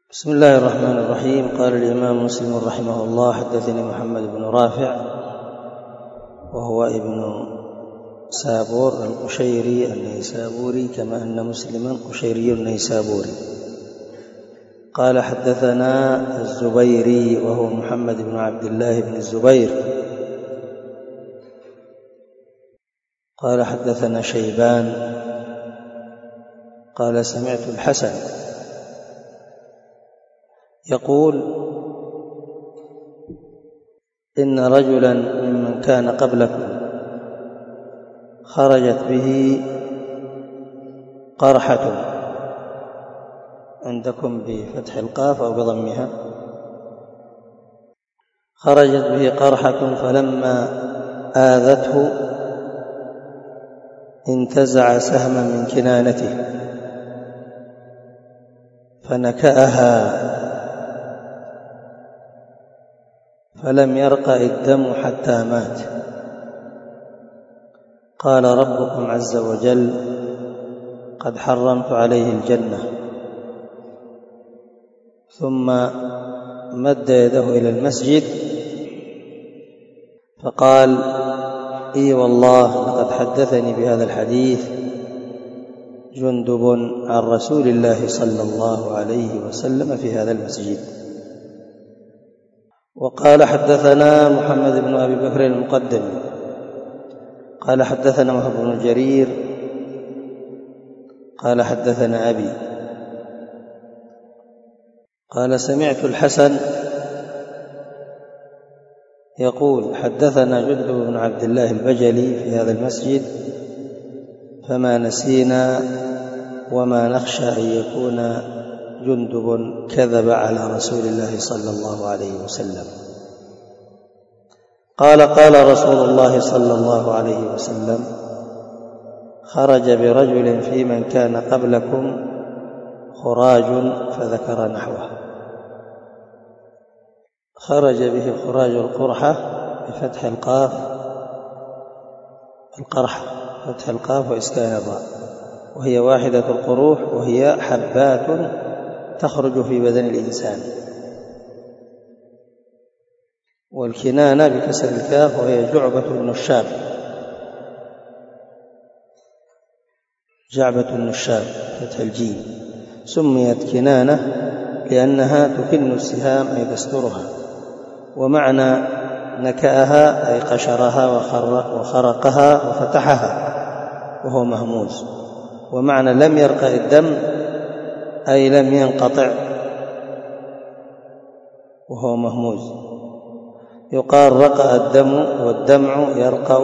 بسم الله الرحمن الرحيم. قال الإمام مسلم رحمه الله: حدثني محمد بن رافع وهو ابن سابور القشيري النيسابوري، كما أن مسلما قشيري النيسابوري. قال: حدثنا الزبيري وهو محمد بن عبد الله بن الزبير. قال: حدثنا شيبان قال: سمعت الحسن يقول: إن رجلا ممن كان قبلكم خرجت به قرحة، عندكم بفتح القاف أو بضمها، خرجت به قرحة فلما آذته انتزع سهما من كنانته فنكأها فلم يرق الدم حتى مات. قال: ربكم عز وجل: قد حرمت عليه الجنة. ثم مد يده إلى المسجد فقال: إي والله لقد حدثني بهذا الحديث جندب عن رسول الله صلى الله عليه وسلم في هذا المسجد. وقال: حدثنا محمد بن أبي بكر المقدم قال: حدثنا وهب بن جرير قال: حدثنا أبي قال: سمعت الحسن يقول: حدثنا جندب بن عبد الله البجلي في هذا المسجد، فما نسينا وما نخشى أن يكون جندب كذب على رسول الله صلى الله عليه وسلم. قال: قال رسول الله صلى الله عليه وسلم: خرج برجل في من كان قبلكم خراج، فذكر نحوه. خرج به خراج القرحة بفتح القاف، القرحة فتح القاف وإسكان الراء، وهي واحدة القروح، وهي حبات تخرج في بدن الإنسان. والكنانة بكسر الكاف، وهي جعبة النشاب، جعبة النشاب فتح الجيم. سميت كنانة لأنها تكن السهام أي تسترها. ومعنى نكأها أي قشرها وخرقها وفتحها وهو مهموز. ومعنى لم يرقى الدم أي لم ينقطع وهو مهموز. يقال: رقى الدم، والدمع يرقى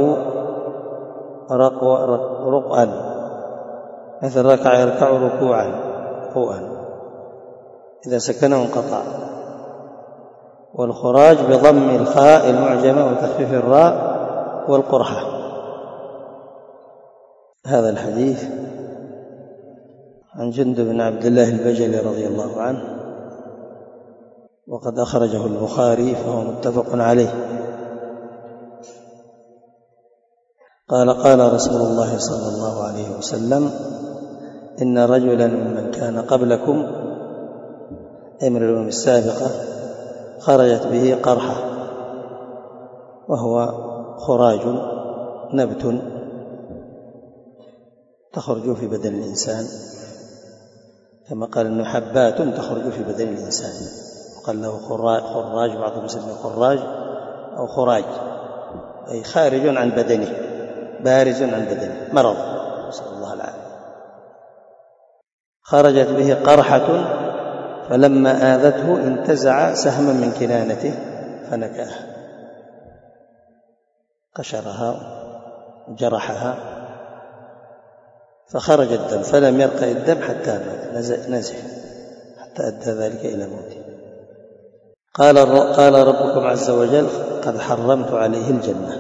رقعا، مثل ركع يركع ركوعا إذا سكنه انقطع. والخراج بضم الخاء المعجمة وتخفيف الراء والقرحة. هذا الحديث عن جندب بن عبد الله البجلي رضي الله عنه، وقد أخرجه البخاري فهو متفق عليه. قال: قال رسول الله صلى الله عليه وسلم: إن رجلا ممن كان قبلكم، أي من الأمم السابقة، خرجت به قرحة، وهو خراج نبت تخرج في بدن الإنسان، كما قال إنه حبات تخرج في بدن الإنسان. وقال له خراج، بعضهم يسميه خراج أو خراج، أي خارج عن بدنه، بارز عن بدنه، مرض، نسأل الله العافية. خرجت به قرحة فلما آذته انتزع سهما من كنانته فنكأها، قشرها وجرحها فخرج الدم، فلم يرقى الدم حتى مات، نزف حتى أدى ذلك إلى موته. قال: ربكم عز وجل: قد حرمت عليه الجنة،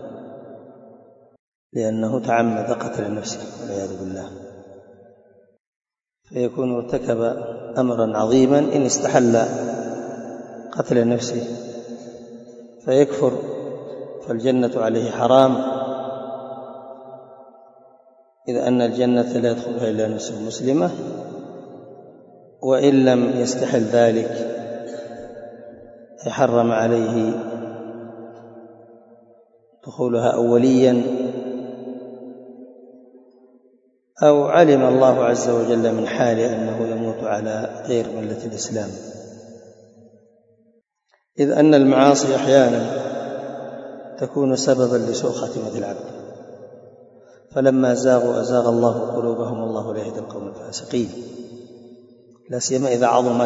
لأنه تعمد قتل نفسه والعياذ بالله، فيكون ارتكب أمرا عظيما إن استحل قتل نفسه فيكفر، فالجنة عليه حرام، إذ أن الجنة لا يدخلها إلا نفس مسلمة، وإن لم يستحل ذلك حرم عليه دخولها أوليا، أو علم الله عز وجل من حاله أنه يموت على غير ملة الإسلام، إذ أن المعاصي أحيانا تكون سببا لسوء خاتمة العبد، فلما زاغوا أزاغ الله قلوبهم والله لا يهدي القوم الفاسقين، لا سيما إذا عظمت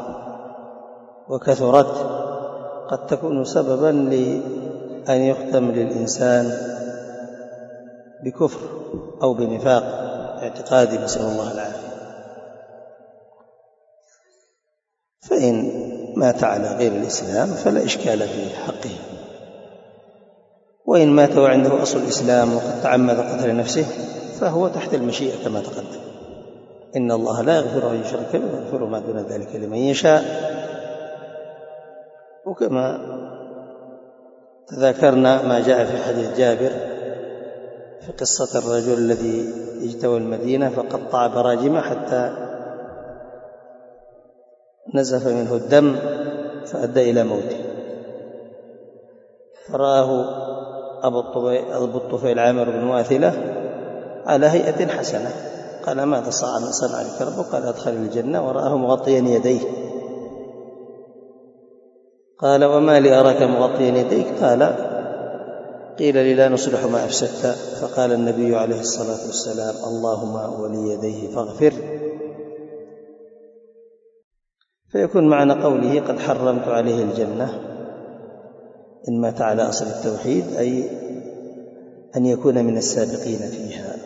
وكثرت قد تكون سببا لأن يختم للإنسان بكفر أو بنفاق اعتقادي، نسأل الله العافية. فإن مات على غير الإسلام فلا إشكال في حقه، وإن مات وعنده أصل الإسلام وقد تعمد قتل نفسه فهو تحت المشيئة كما تقدم، إن الله لا يغفر أن يشرك به ويغفر ما دون ذلك لمن يشاء. وكما تذاكرنا ما جاء في حديث جابر في قصة الرجل الذي اجتوى المدينة فقطع براجمه حتى نزف منه الدم فأدى إلى موته، فرآه أبو الطفيل عامر بن واثلة على هيئة حسنة، قال ماذا صنع بك ربك؟ قال أدخل الجنة، ورآه مغطيا يديه، قال وما لي أراك مغطيا يديك؟ قال قيل لي لا نصلح ما أفسدت، فقال النبي عليه الصلاة والسلام اللهم ولي يديه فاغفر. فيكون معنى قوله قد حرمت عليه الجنة إن مات على أصل التوحيد، أي أن يكون من السابقين فيها.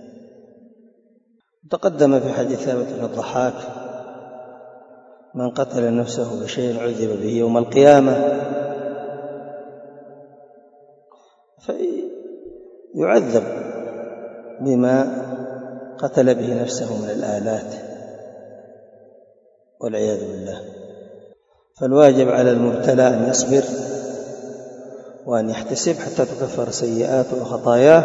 تقدم في حديث ثابت بن الضحاك من قتل نفسه بشيء عذب به يوم القيامة، فيعذب بما قتل به نفسه من الآلات والعياذ بالله. فالواجب على المبتلى أن يصبر وأن يحتسب حتى تكفر سيئاته وخطاياه،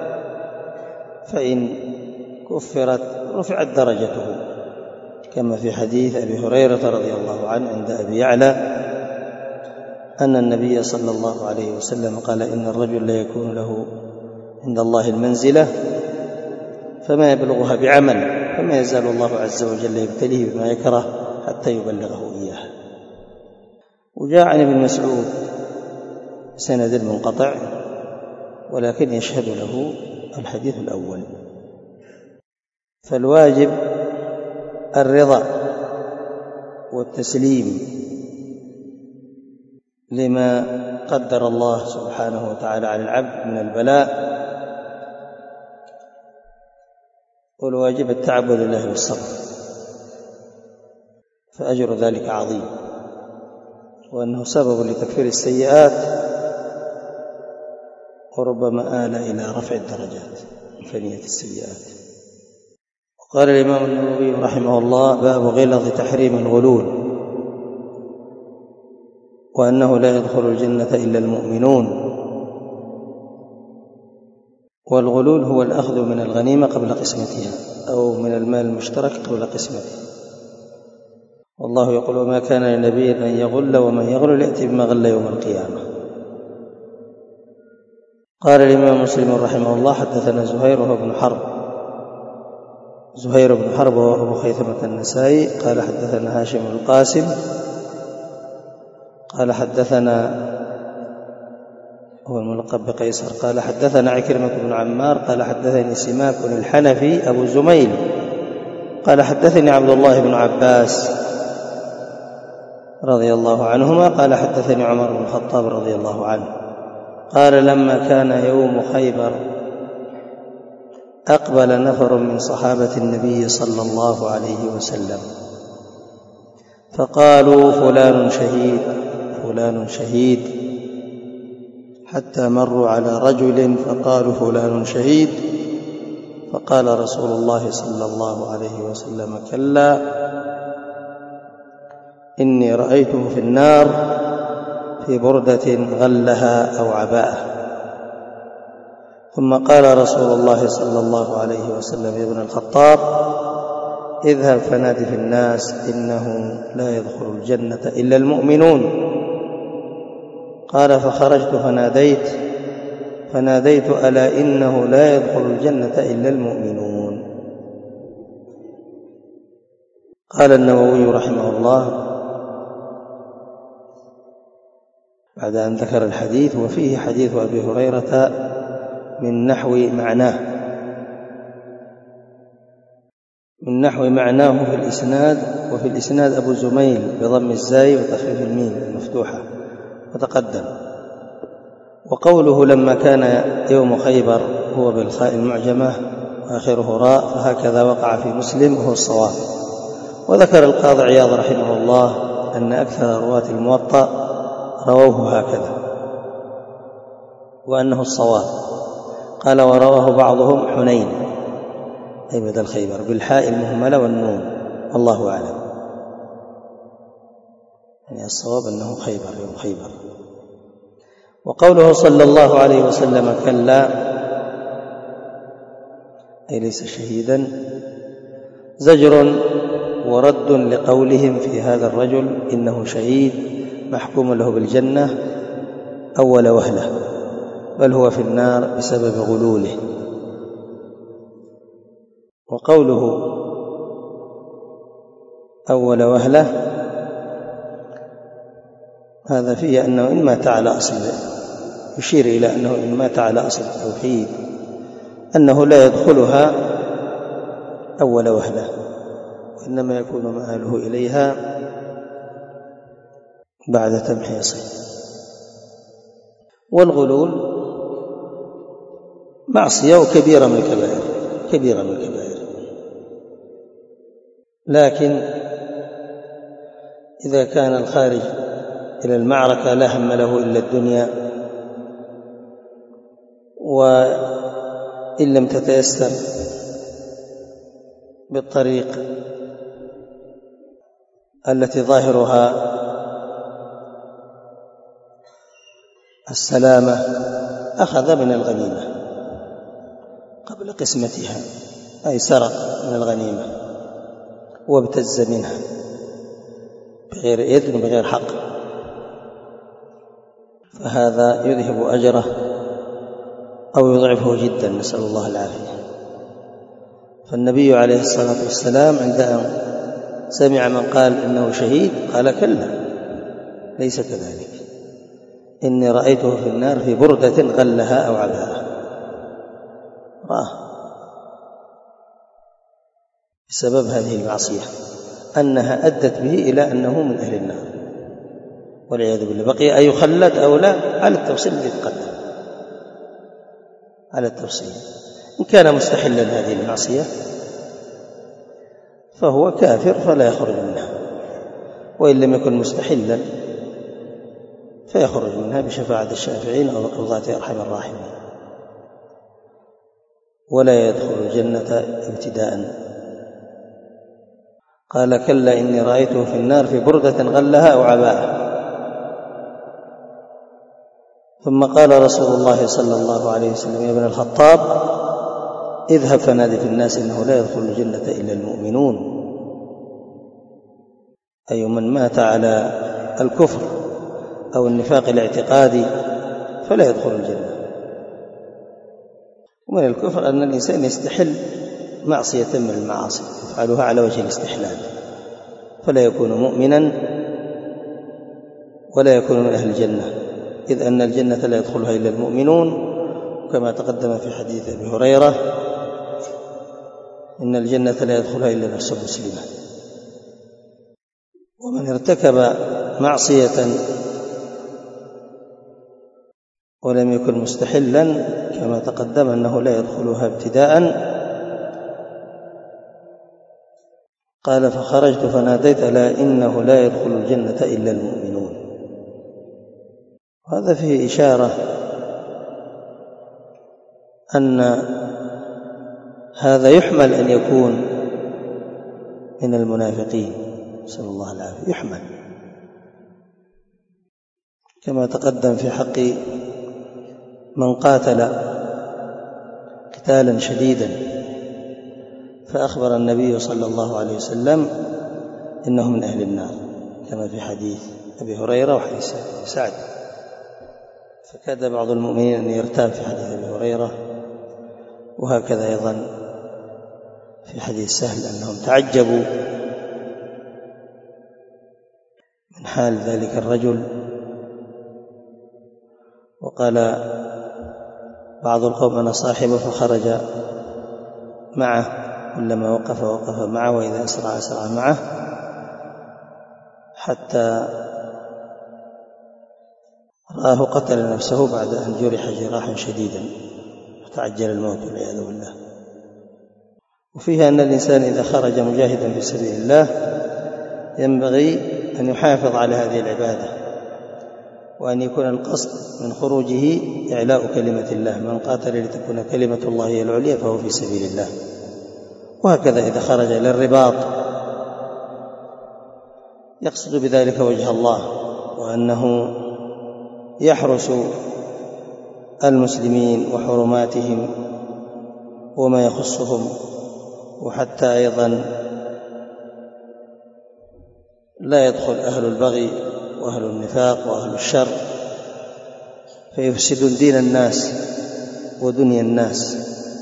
فإن كفرت رفعت درجته، كما في حديث أبي هريرة رضي الله عنه عند أبي يعلى أن النبي صلى الله عليه وسلم قال إن الرجل لا يكون له عند الله المنزلة فما يبلغها بعمل، فما يزال الله عز وجل يبتليه بما يكره حتى يبلغه إياه. وجاء عن ابن مسعود سند المنقطع ولكن يشهد له الحديث الأول. فالواجب الرضا والتسليم لما قدر الله سبحانه وتعالى على العبد من البلاء، والواجب التعبد لله بالصبر، فأجر ذلك عظيم، وأنه سبب لتكفير السيئات وربما آل إلى رفع الدرجات فنية السيئات. وقال الإمام النووي رحمه الله باب غلظ تحريم الغلول، وأنه لا يدخل الجنة إلا المؤمنون. والغلول هو الأخذ من الغنيمة قبل قسمتها أو من المال المشترك قبل قسمته، والله يقول وما كان لنبي أن يغل ومن يغل يأتي بما غل يوم القيامة. قال الإمام مسلم رحمه الله حدثنا زهير بن حرب وأبو خيثمة النسائي قال حدثنا هاشم القاسم قال حدثنا هو الملقب بقيصر قال حدثنا عكرمة بن عمار قال حدثني سماك الحنفي أبو زميل قال حدثني عبد الله بن عباس رضي الله عنهما قال حدثني عمر بن الخطاب رضي الله عنه قال لما كان يوم خيبر أقبل نفر من صحابة النبي صلى الله عليه وسلم فقالوا فلان شهيد حتى مروا على رجل فقالوا فلان شهيد، فقال رسول الله صلى الله عليه وسلم كلا إني رأيته في النار في بردة غلها أو عباءة. ثم قال رسول الله صلى الله عليه وسلم يا ابن الخطاب اذهب فنادي في الناس إنه لا يدخل الجنة إلا المؤمنون. قال فخرجت فناديت ألا إنه لا يدخل الجنة إلا المؤمنون. قال النووي رحمه الله بعد أن ذكر الحديث: وفيه حديث أبي هريرة من نحو معناه في الإسناد، وفي الإسناد أبو زميل بضم الزاي وتخفيف الميم المفتوحة وتقدم. وقوله لما كان يوم خيبر هو بالخاء المعجمة وآخره راء، فهكذا وقع في مسلم وهو الصواب. وذكر القاضي عياض رحمه الله أن أكثر رواة الموطأ رووه هكذا وأنه الصواب. قال ورواه بعضهم حنين أي بدل خيبر بالحاء المهملة والنون، والله أعلم. يعني الصواب أنه خيبر يوم خيبر. وقوله صلى الله عليه وسلم كلا أي ليس شهيدا زجر ورد لقولهم في هذا الرجل إنه شهيد محكوم له بالجنة أول وهلة، بل هو في النار بسبب غلوله. وقوله أول وهلة هذا فيه أنه إن مات على أصل، يشير إلى أنه إن مات على أصل التوحيد أنه لا يدخلها أول وهلة، وإنما يكون مآله إليها بعد تمحيصه. والغلول معصية وكبيرة من الكبائر، لكن إذا كان الخارج إلى المعركة لا هم له إلا الدنيا، وإن لم تتيسر بالطريق التي ظاهرها السلامة أخذ من الغنيمة قبل قسمتها، أي سرق من الغنيمة وابتز منها بغير إذن وبغير حق، فهذا يذهب أجره أو يضعفه جدا، نسأل الله العافية. فالنبي عليه الصلاة والسلام عند أن سمع من قال إنه شهيد قال كلا ليس كذلك، إني رأيته في النار في بردة غلها أو عباءة، بسبب هذه المعصية أنها أدت به إلى أنه من أهل النار والعياذ بالله. بقي أن يخلد أو لا على التفصيل الذي تقدم، على التفصيل. إن كان مستحلا هذه المعصية فهو كافر فلا يخرج منها، وإن لم يكن مستحلا فيخرج منها بشفاعة الشافعين أو ذات أرحم الراحمين، ولا يدخل الجنة ابتداء. قال كلا إني رأيته في النار في بردة غلها أو عباءة. ثم قال رسول الله صلى الله عليه وسلم يا ابن الخطاب اذهب فنادي في الناس إنه لا يدخل الجنة إلا المؤمنون، أي من مات على الكفر أو النفاق الاعتقادي فلا يدخل الجنة. ومن الكفر أن الإنسان يستحل معصية من المعاصي يفعلها على وجه الاستحلال، فلا يكون مؤمنا ولا يكون من أهل الجنة، إذ أن الجنة لا يدخلها إلا المؤمنون، كما تقدم في حديث أبي هريرة إن الجنة لا يدخلها إلا نفس مسلمة. ومن ارتكب معصية ولم يكن مستحلا كما تقدم أنه لا يدخلها ابتداء. قال فخرجت فناديت ألا إنه لا يدخل الجنة إلا المؤمنون. وهذا فيه إشارة أن هذا يحمل أن يكون من المنافقين، نسأل الله العافية، يحمل كما تقدم في حق من قاتل قتالا شديدا فأخبر النبي صلى الله عليه وسلم إنه من أهل النار، كما في حديث أبي هريرة وحديث سعد. فكاد بعض المؤمنين أن يرتاب في حديث أبي هريرة، وهكذا أيضا في حديث سهل أنهم تعجبوا من حال ذلك الرجل. وقال بعض القوم أنا صاحبه، فخرج معه، كلما وقف معه، وإذا أسرع معه، حتى رآه قتل نفسه بعد أن جرح جراحا شديدا فتعجل الموت والعياذ بالله. وفيها أن الإنسان إذا خرج مجاهدا في سبيل الله ينبغي أن يحافظ على هذه العبادة، وأن يكون القصد من خروجه إعلاء كلمة الله. من قاتل لتكون كلمة الله هي العليا فهو في سبيل الله. وهكذا إذا خرج للرباط يقصد بذلك وجه الله، وأنه يحرس المسلمين وحرماتهم وما يخصهم، وحتى أيضا لا يدخل أهل البغي وأهل النفاق وأهل الشر فيفسدون دين الناس ودنيا الناس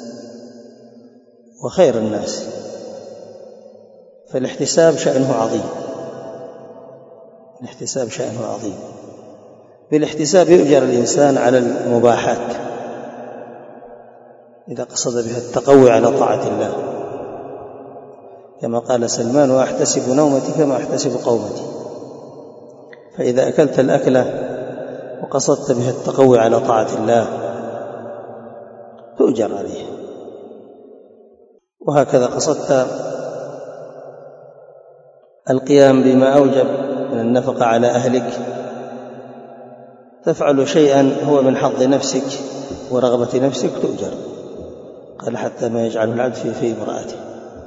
وخير الناس. فالاحتساب شأنه عظيم، الاحتساب شأنه عظيم. بالاحتساب يؤجر الإنسان على المباحات إذا قصد بها التقوي على طاعة الله، كما قال سلمان وأحتسب نومتي كما أحتسب قومتي. فإذا أكلت الأكلة وقصدت بها التقوي على طاعة الله تؤجر عليه. وهكذا قصدت القيام بما أوجب من النفقة على أهلك، تفعل شيئا هو من حظ نفسك ورغبة نفسك تؤجر. قال حتى ما يجعله العبد في امرأته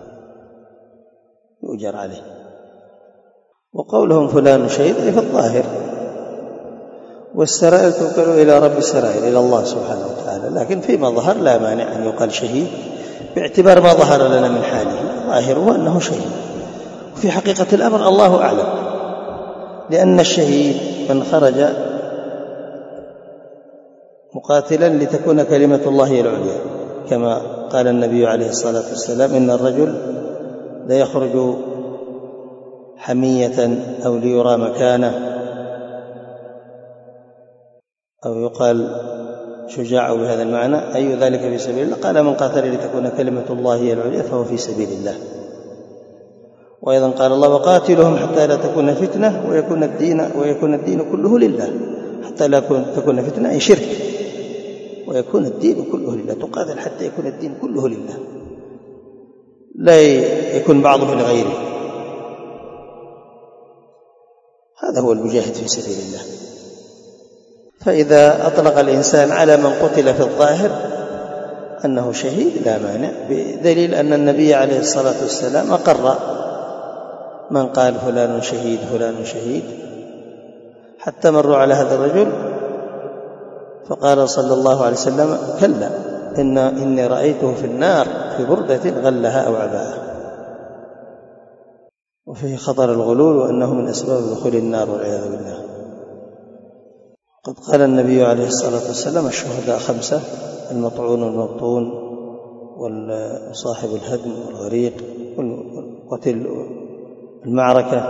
يؤجر عليه. وقولهم فلان شهيد أي في الظاهر، والسرائر توكل إلى رب السرائر إلى الله سبحانه وتعالى، لكن فيما ظهر لا مانع أن يقال شهيد باعتبار ما ظهر لنا من حاله، ظاهره أنه شهيد. وفي حقيقة الأمر الله أعلم، لأن الشهيد من خرج مقاتلا لتكون كلمة الله هي العليا، كما قال النبي عليه الصلاة والسلام إن الرجل لا يخرج حمية أو ليرى مكانه أو يقال شجاع بهذا المعنى، أي ذلك في سبيل الله. قال من قاتل لتكون كلمة الله هي العليا فهو في سبيل الله. وأيضا قال الله وقاتلهم حتى لا تكون فتنة ويكون الدين كله لله. حتى لا تكون فتنة أي شرك، ويكون الدين كله لله. تقاتل حتى يكون الدين كله لله، لا يكون بعضه لغيره. هذا هو المجاهد في سبيل الله. فإذا أطلق الإنسان على من قتل في الظاهر أنه شهيد لا مانع، بدليل أن النبي عليه الصلاة والسلام أقر من قال فلان شهيد فلان شهيد، حتى مروا على هذا الرجل فقال صلى الله عليه وسلم كلا إني رأيته في النار في بردة غلها أو عباءة. وفيه خطر الغلول وأنه من أسباب دخول النار والعياذ بالله. قد قال النبي عليه الصلاة والسلام الشهداء 5: المطعون والمبطون وصاحب الهدم والغريق وقتل المعركة،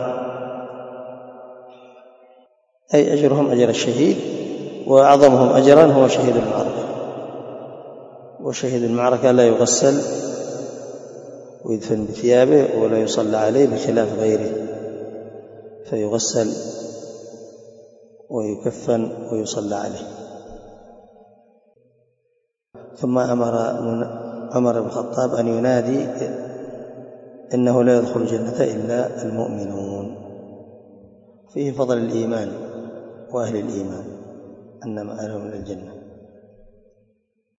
أي أجرهم أجر الشهيد، وأعظمهم أجرا هو شهيد المعركة. وشهيد المعركة لا يغسل ويدفن بثيابه ولا يصلى عليه بخلاف غيره، فيغسل ويكفن ويصلى عليه. ثم أمر عمر بن الخطاب أن ينادي إنه لا يدخل الجنة إلا المؤمنون. فيه فضل الإيمان وأهل الإيمان أن مآلهم إلى الجنة.